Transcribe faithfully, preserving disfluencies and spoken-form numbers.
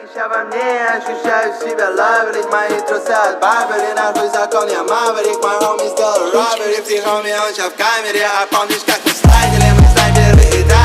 Я во мне ощущаю себя лаврик, мои трусы от Барбери, нахуй закон я маврик, мой хоми сделал роббери, в хоми он сейчас в камере, а помнишь как мы слайдили, мы снайперы и да.